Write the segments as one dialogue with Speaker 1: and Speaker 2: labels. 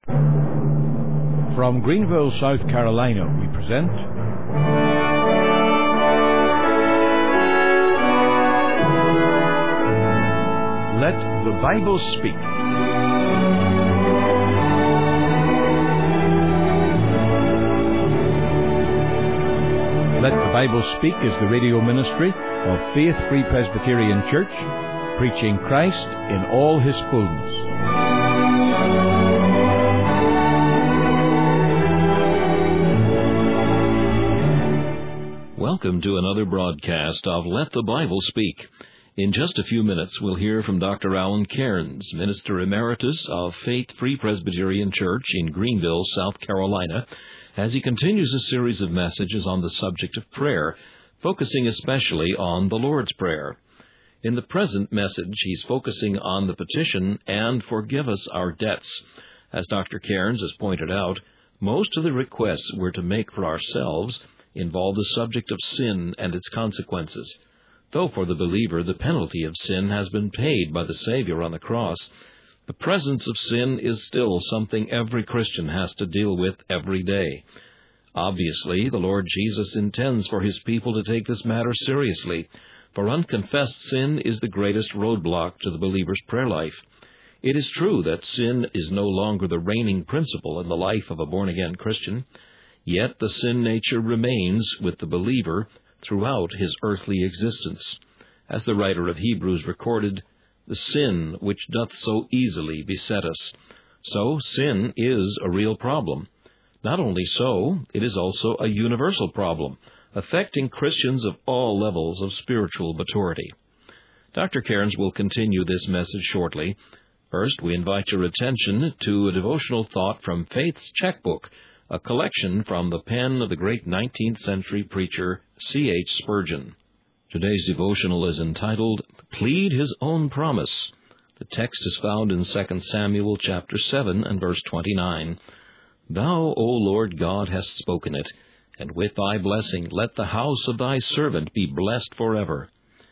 Speaker 1: From Greenville, South Carolina, we present Let the Bible Speak. Let the Bible Speak is the radio ministry of Faith Free Presbyterian Church, preaching Christ in all His fullness.
Speaker 2: Welcome to another broadcast of Let the Bible Speak. In just a few minutes, we'll hear from Dr. Alan Cairns, Minister Emeritus of Faith Free Presbyterian Church in Greenville, South Carolina, as he continues a series of messages on the subject of prayer, focusing especially on the Lord's Prayer. In the present message, he's focusing on the petition, "And forgive us our debts." As Dr. Cairns has pointed out, most of the requests we're to make for ourselves involve the subject of sin and its consequences. Though for the believer the penalty of sin has been paid by the Savior on the cross, the presence of sin is still something every Christian has to deal with every day. Obviously, the Lord Jesus intends for His people to take this matter seriously, for unconfessed sin is the greatest roadblock to the believer's prayer life. It is true that sin is no longer the reigning principle in the life of a born-again Christian, yet the sin nature remains with the believer throughout his earthly existence. As the writer of Hebrews recorded, "The sin which doth so easily beset us." So sin is a real problem. Not only so, it is also a universal problem, affecting Christians of all levels of spiritual maturity. Dr. Cairns will continue this message shortly. First, we invite your attention to a devotional thought from Faith's Checkbook, a collection from the pen of the great 19th century preacher C.H. Spurgeon. Today's devotional is entitled, "Plead His Own Promise." The text is found in 2 Samuel chapter 7 and verse 29. "Thou, O Lord God, hast spoken it, and with thy blessing let the house of thy servant be blessed forever."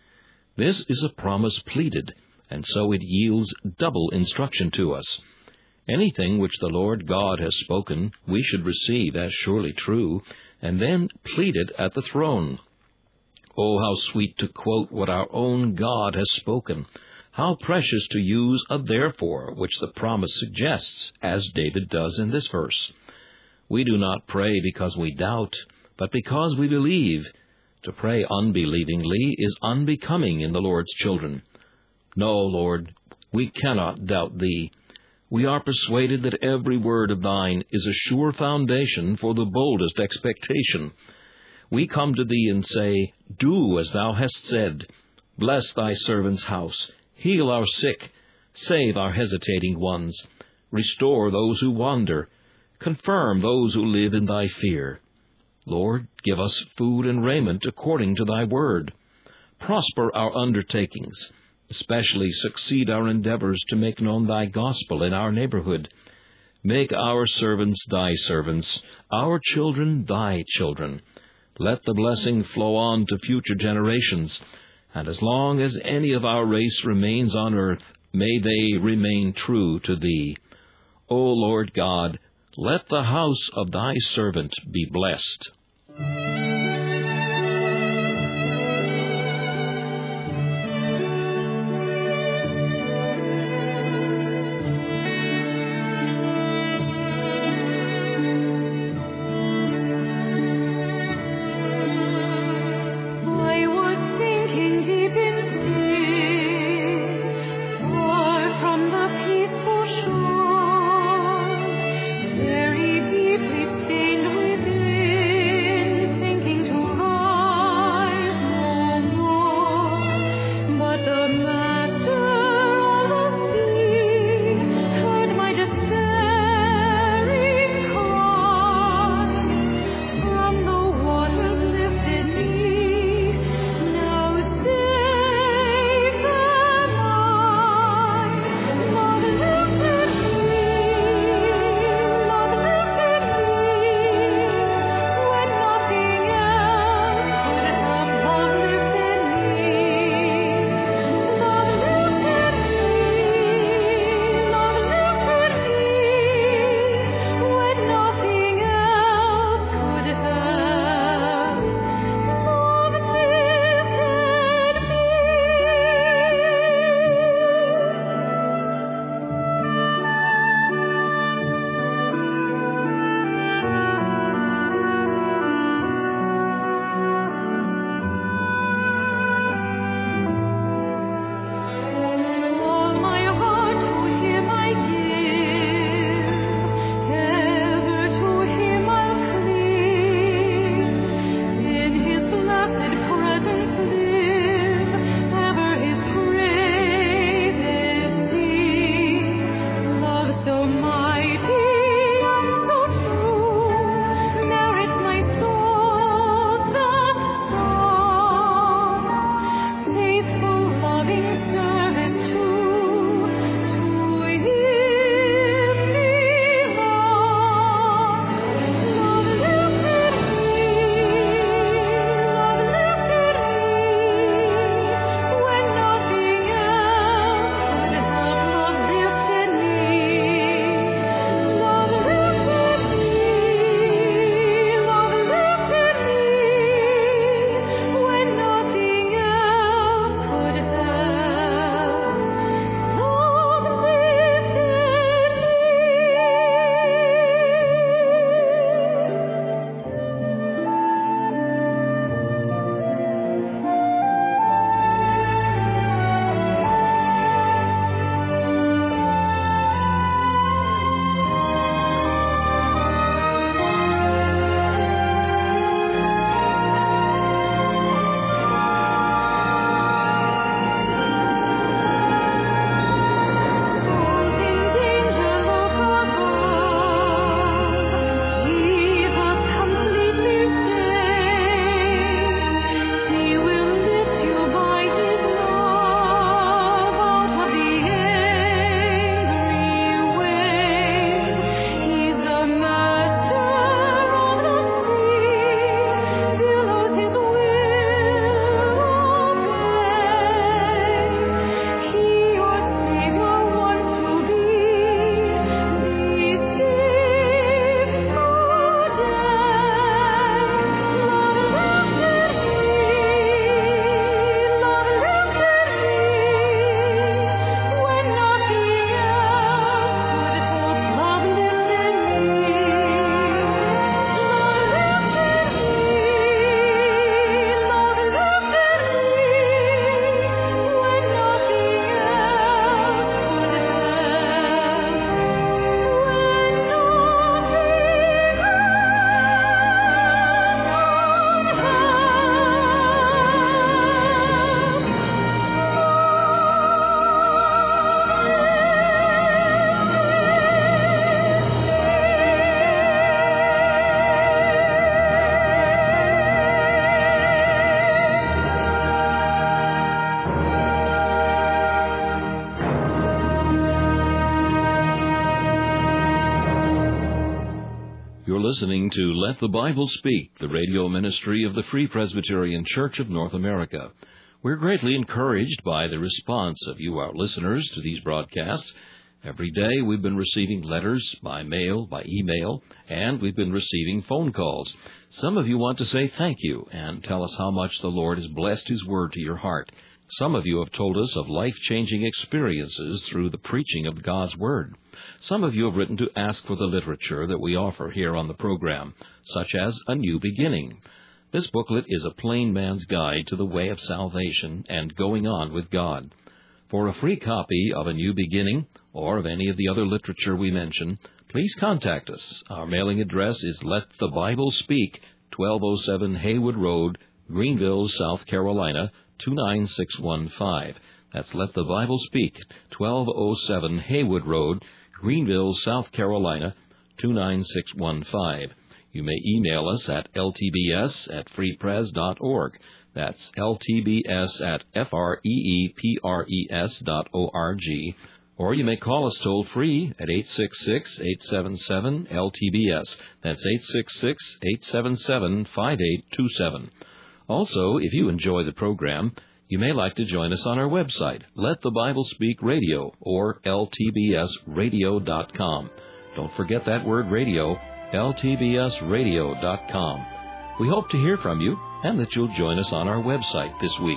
Speaker 2: This is a promise pleaded, and so it yields double instruction to us. Anything which the Lord God has spoken, we should receive as surely true, and then plead it at the throne. Oh, how sweet to quote what our own God has spoken! How precious to use a therefore, which the promise suggests, as David does in this verse. We do not pray because we doubt, but because we believe. To pray unbelievingly is unbecoming in the Lord's children. No, Lord, we cannot doubt Thee. We are persuaded that every word of Thine is a sure foundation for the boldest expectation. We come to Thee and say, "Do as Thou hast said. Bless Thy servant's house. Heal our sick. Save our hesitating ones. Restore those who wander. Confirm those who live in Thy fear. Lord, give us food and raiment according to Thy word. Prosper our undertakings. Especially succeed our endeavors to make known Thy gospel in our neighborhood. Make our servants Thy servants, our children Thy children. Let the blessing flow on to future generations, and as long as any of our race remains on earth, may they remain true to Thee. O Lord God, let the house of Thy servant be blessed."
Speaker 3: Very deeply stained within.
Speaker 2: You're listening to Let the Bible Speak, the radio ministry of the Free Presbyterian Church of North America. We're greatly encouraged by the response of you, our listeners, to these broadcasts. Every day we've been receiving letters by mail, by email, and we've been receiving phone calls. Some of you want to say thank you and tell us how much the Lord has blessed His Word to your heart. Some of you have told us of life-changing experiences through the preaching of God's Word. Some of you have written to ask for the literature that we offer here on the program, such as A New Beginning. This booklet is a plain man's guide to the way of salvation and going on with God. For a free copy of A New Beginning or of any of the other literature we mention, please contact us. Our mailing address is Let the Bible Speak, 1207 Haywood Road, Greenville, South Carolina, 29615. That's Let the Bible Speak, 1207 Haywood Road, Greenville, South Carolina, 29615. You may email us at ltbs@freepres.org. That's ltbs@freepres.org. Or you may call us toll-free at 866-877-LTBS. That's 866-877-5827. Also, if you enjoy the program, you may like to join us on our website, Let the Bible Speak Radio, or ltbsradio.com. Don't forget that word radio, ltbsradio.com. We hope to hear from you and that you'll join us on our website this week.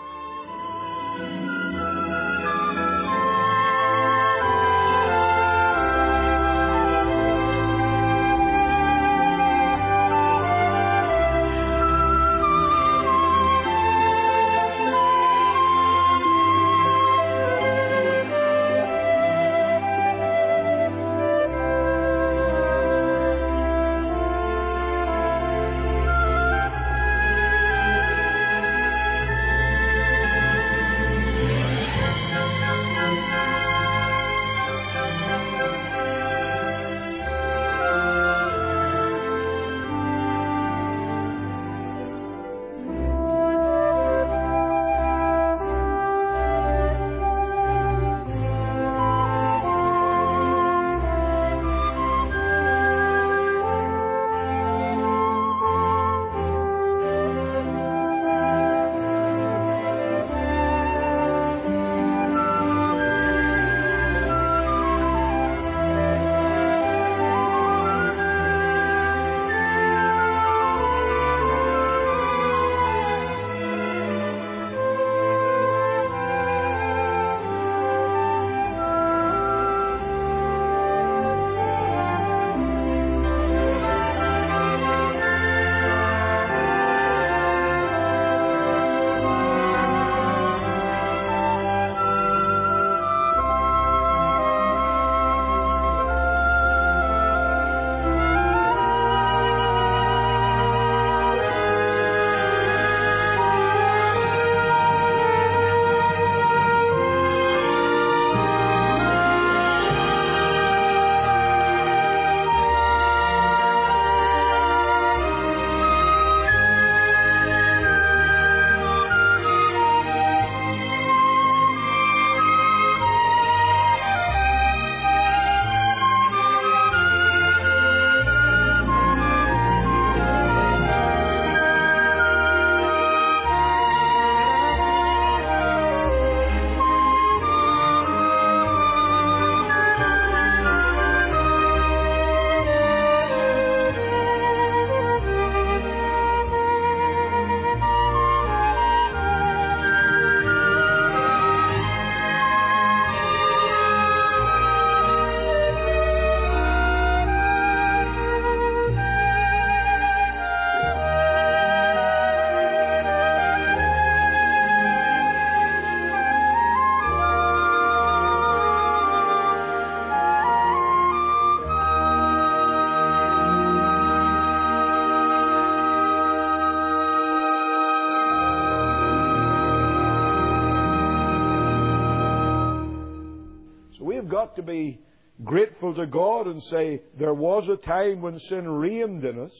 Speaker 3: To be grateful to God and say, there was a time when sin reigned in us,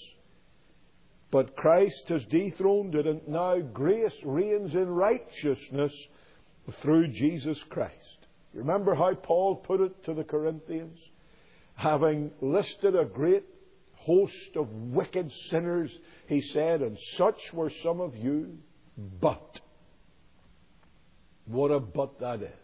Speaker 3: but Christ has dethroned it, and now grace reigns in righteousness through Jesus Christ. You remember how Paul put it to the Corinthians? Having listed a great host of wicked sinners, he said, and such were some of you. But, what a but that is.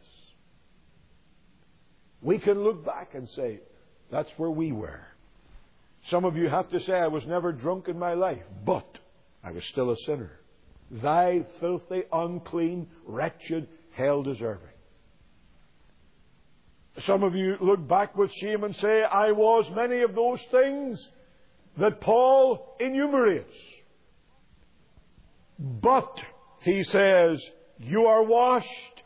Speaker 3: We can look back and say, that's where we were. Some of you have to say, I was never drunk in my life, but I was still a sinner. Thy filthy, unclean, wretched, hell-deserving. Some of you look back with shame and say, I was many of those things that Paul enumerates. But, he says, you are washed.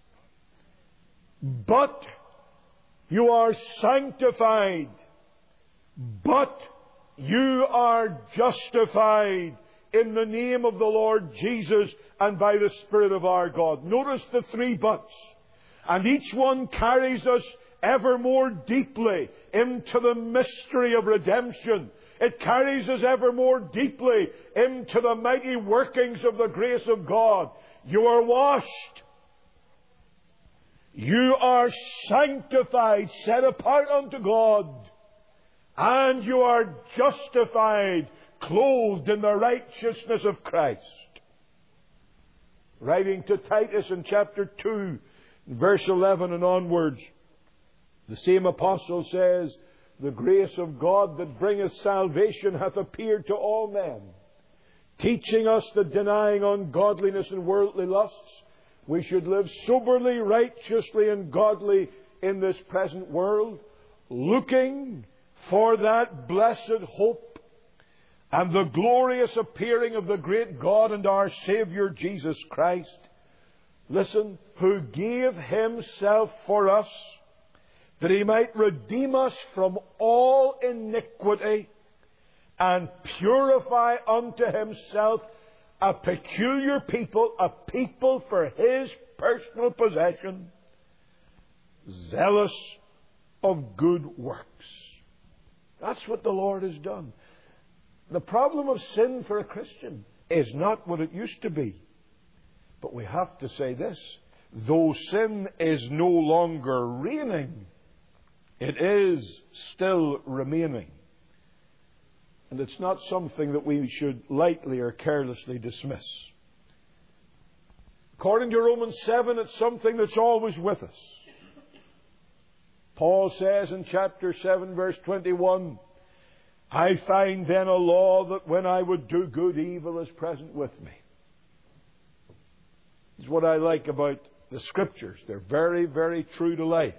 Speaker 3: But, you are sanctified. But, you are justified in the name of the Lord Jesus and by the Spirit of our God. Notice the three buts. And each one carries us ever more deeply into the mystery of redemption. It carries us ever more deeply into the mighty workings of the grace of God. You are washed. You are sanctified, set apart unto God. And you are justified, clothed in the righteousness of Christ. Writing to Titus in chapter 2, verse 11 and onwards, the same apostle says, the grace of God that bringeth salvation hath appeared to all men, teaching us that denying ungodliness and worldly lusts, we should live soberly, righteously, and godly in this present world, looking for that blessed hope and the glorious appearing of the great God and our Saviour Jesus Christ. Listen, who gave Himself for us, that He might redeem us from all iniquity and purify unto Himself a peculiar people, a people for His personal possession, zealous of good works. That's what the Lord has done. The problem of sin for a Christian is not what it used to be. But we have to say this, though sin is no longer reigning, it is still remaining. And it's not something that we should lightly or carelessly dismiss. According to Romans 7, it's something that's always with us. Paul says in chapter 7, verse 21, I find then a law that when I would do good, evil is present with me. It's what I like about the Scriptures. They're very, very true to life.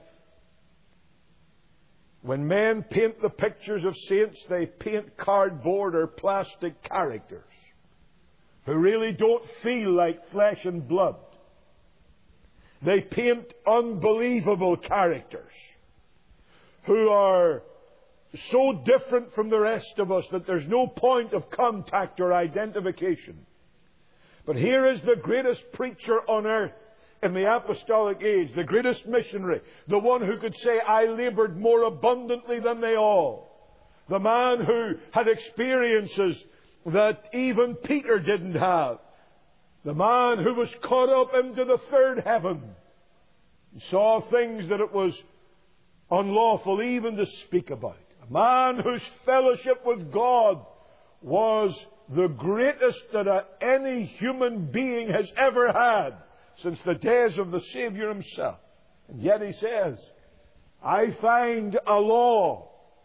Speaker 3: When men paint the pictures of saints, they paint cardboard or plastic characters who really don't feel like flesh and blood. They paint unbelievable characters who are so different from the rest of us that there's no point of contact or identification. But here is the greatest preacher on earth in the apostolic age, the greatest missionary, the one who could say, I laboured more abundantly than they all. The man who had experiences that even Peter didn't have. The man who was caught up into the third heaven and saw things that it was unlawful even to speak about. A man whose fellowship with God was the greatest that any human being has ever had since the days of the Savior Himself. And yet he says, I find a law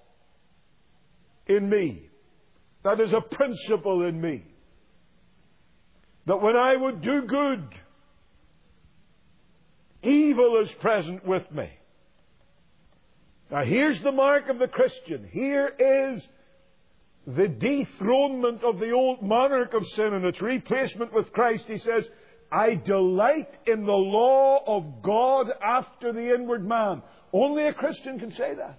Speaker 3: in me, that is a principle in me, that when I would do good, evil is present with me. Now here's the mark of the Christian. Here is the dethronement of the old monarch of sin and its replacement with Christ. He says, I delight in the law of God after the inward man. Only a Christian can say that.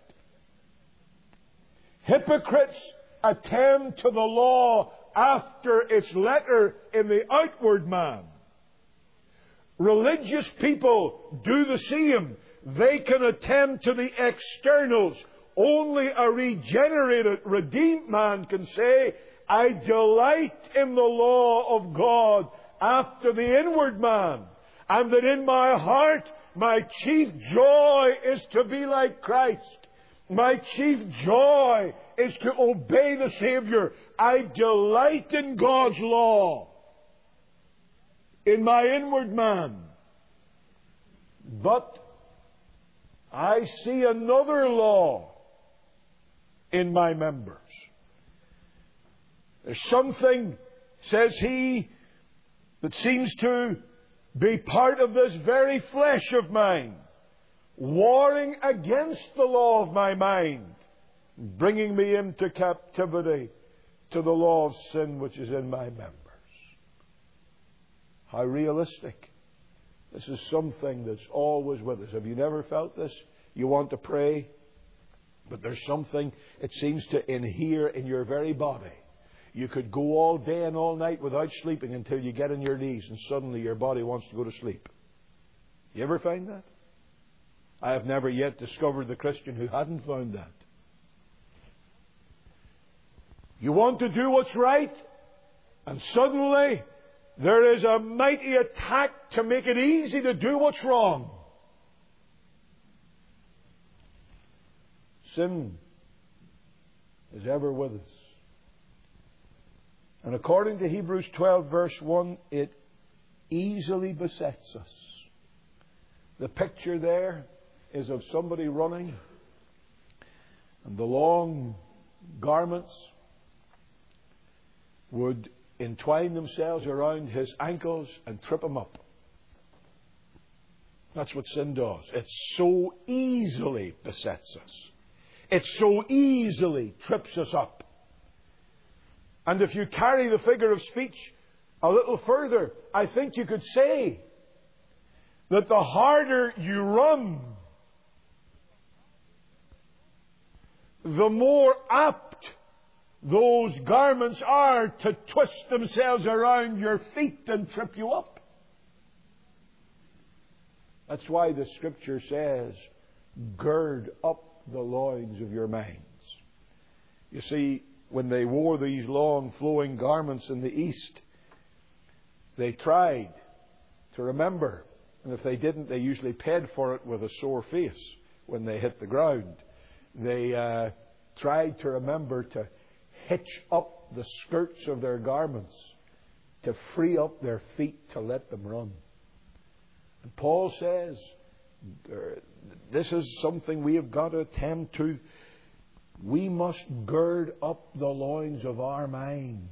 Speaker 3: Hypocrites attend to the law after its letter in the outward man. Religious people do the same. They can attend to the externals. Only a regenerated, redeemed man can say, I delight in the law of God after the inward man, and that in my heart my chief joy is to be like Christ. My chief joy is to obey the Savior. I delight in God's law, in my inward man. But I see another law in my members. There's something, says he, that seems to be part of this very flesh of mine, warring against the law of my mind, bringing me into captivity to the law of sin which is in my members. How realistic. This is something that's always with us. Have you never felt this? You want to pray, but there's something, it seems to inhere in your very body. You could go all day and all night without sleeping until you get on your knees and suddenly your body wants to go to sleep. You ever find that? I have never yet discovered the Christian who hadn't found that. You want to do what's right, and suddenly there is a mighty attack to make it easy to do what's wrong. Sin is ever with us. And according to Hebrews 12 verse 1, it easily besets us. The picture there is of somebody running, and the long garments would entwine themselves around his ankles and trip him up. That's what sin does. It so easily besets us. It so easily trips us up. And if you carry the figure of speech a little further, I think you could say that the harder you run, the more apt those garments are to twist themselves around your feet and trip you up. That's why the Scripture says, gird up the loins of your minds. You see, when they wore these long flowing garments in the East, they tried to remember. And if they didn't, they usually paid for it with a sore face when they hit the ground. They tried to remember to hitch up the skirts of their garments to free up their feet to let them run. And Paul says, this is something we have got to attend to. We must gird up the loins of our minds.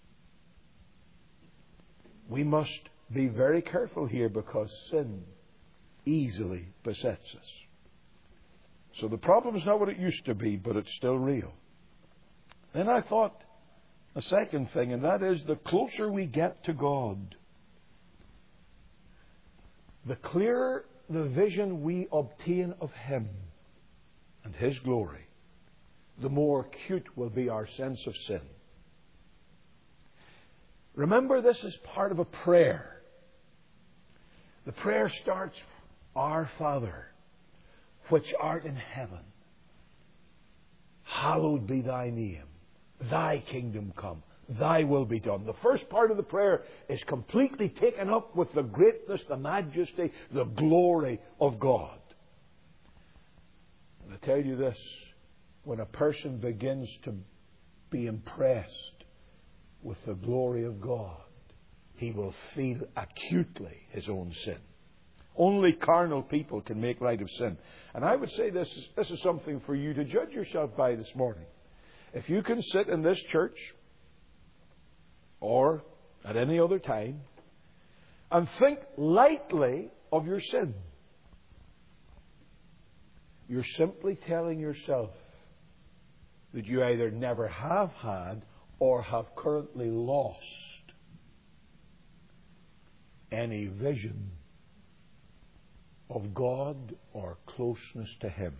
Speaker 3: We must be very careful here because sin easily besets us. So the problem is not what it used to be, but it's still real. Then I thought a second thing, and that is the closer we get to God, the clearer the vision we obtain of Him and His glory, the more acute will be our sense of sin. Remember, this is part of a prayer. The prayer starts, Our Father, which art in heaven, hallowed be thy name. Thy kingdom come. Thy will be done. The first part of the prayer is completely taken up with the greatness, the majesty, the glory of God. And I tell you this, when a person begins to be impressed with the glory of God, he will feel acutely his own sin. Only carnal people can make light of sin. And I would say this is something for you to judge yourself by this morning. If you can sit in this church or at any other time and think lightly of your sin, you're simply telling yourself that you either never have had or have currently lost any vision of God or closeness to Him.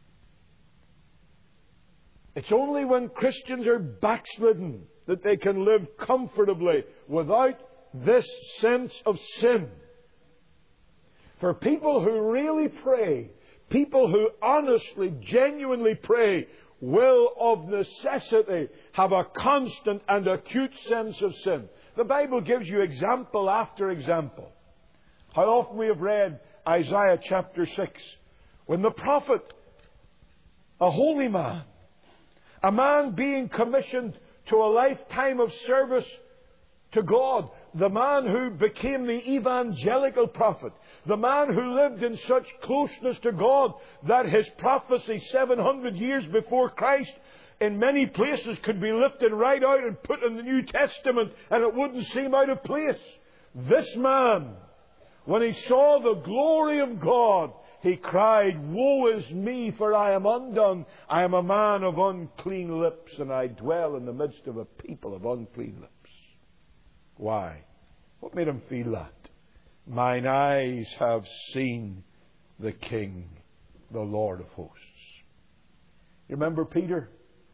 Speaker 3: It's only when Christians are backslidden that they can live comfortably without this sense of sin. For people who really pray, people who honestly, genuinely pray, will of necessity have a constant and acute sense of sin. The Bible gives you example after example. How often we have read Isaiah chapter 6, when the prophet a holy man, a man being commissioned to a lifetime of service to God, the man who became the evangelical prophet, the man who lived in such closeness to God that his prophecy 700 years before Christ in many places could be lifted right out and put in the New Testament and it wouldn't seem out of place. This man, when he saw the glory of God, he cried, "Woe is me, for I am undone. I am a man of unclean lips, and I dwell in the midst of a people of unclean lips." Why? What made him feel that? "Mine eyes have seen the King, the Lord of hosts." You remember Peter?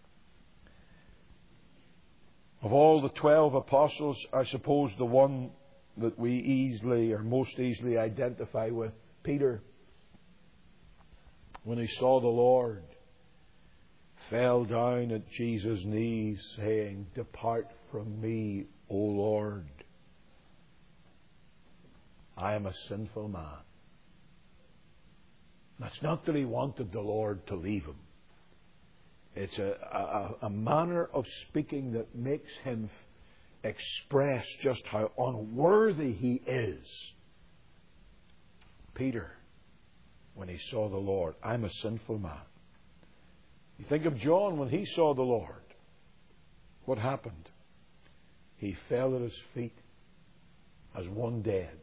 Speaker 3: Of all the 12 apostles, I suppose the one that we easily or most easily identify with, Peter, when he saw the Lord, fell down at Jesus' knees, saying, "Depart from me, O Lord. I am a sinful man." That's not that he wanted the Lord to leave him. It's a manner of speaking that makes him express just how unworthy he is. Peter, when he saw the Lord, "I'm a sinful man." You think of John when he saw the Lord. What happened? He fell at his feet as one dead.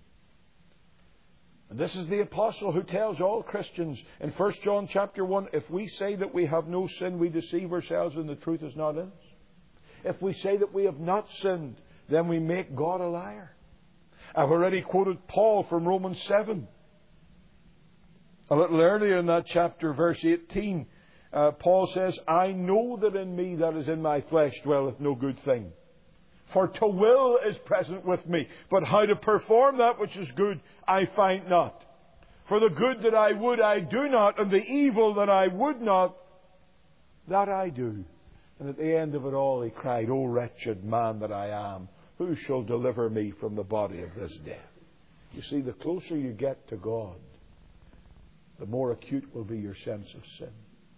Speaker 3: And this is the apostle who tells all Christians in 1 John chapter 1, if we say that we have no sin, we deceive ourselves and the truth is not in us. If we say that we have not sinned, then we make God a liar. I've already quoted Paul from Romans 7. A little earlier in that chapter, verse 18, Paul says, "I know that in me, that is in my flesh, dwelleth no good thing. For to will is present with me, but how to perform that which is good I find not. For the good that I would I do not, and the evil that I would not, that I do." And at the end of it all he cried, "O wretched man that I am, who shall deliver me from the body of this death?" You see, the closer you get to God, the more acute will be your sense of sin.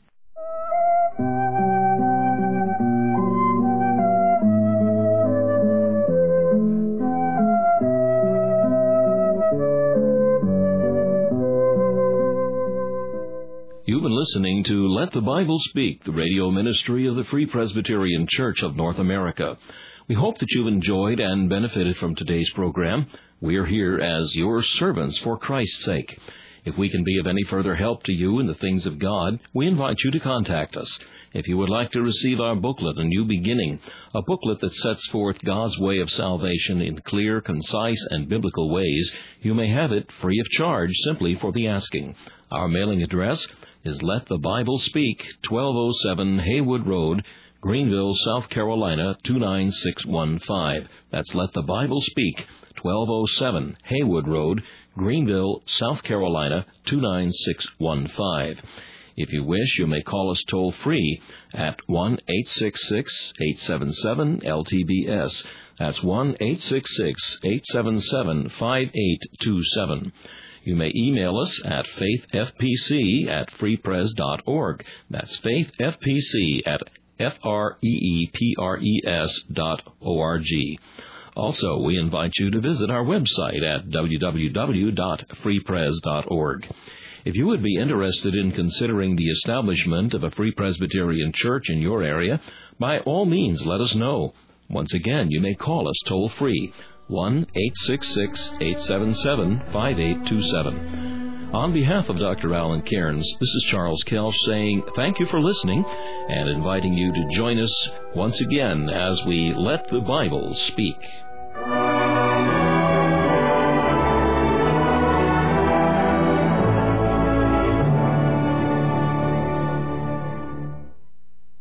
Speaker 2: You've been listening to Let the Bible Speak, the radio ministry of the Free Presbyterian Church of North America. We hope that you've enjoyed and benefited from today's program. We are here as your servants for Christ's sake. If we can be of any further help to you in the things of God, we invite you to contact us. If you would like to receive our booklet, A New Beginning, a booklet that sets forth God's way of salvation in clear, concise, and biblical ways, you may have it free of charge simply for the asking. Our mailing address is Let the Bible Speak, 1207 Haywood Road, Greenville, South Carolina, 29615. That's Let the Bible Speak, 1207 Haywood Road, Greenville, South Carolina, 29615. If you wish, you may call us toll-free at 1-866-877-LTBS. That's 1-866-877-5827. You may email us at faithfpc@freepres.org. That's faithfpc@freepres.org. Also, we invite you to visit our website at www.freepres.org. If you would be interested in considering the establishment of a Free Presbyterian Church in your area, by all means let us know. Once again, you may call us toll-free, 1-866-877-5827. On behalf of Dr. Alan Cairns, this is Charles Kelch saying thank you for listening and inviting you to join us once again as we let the Bible speak.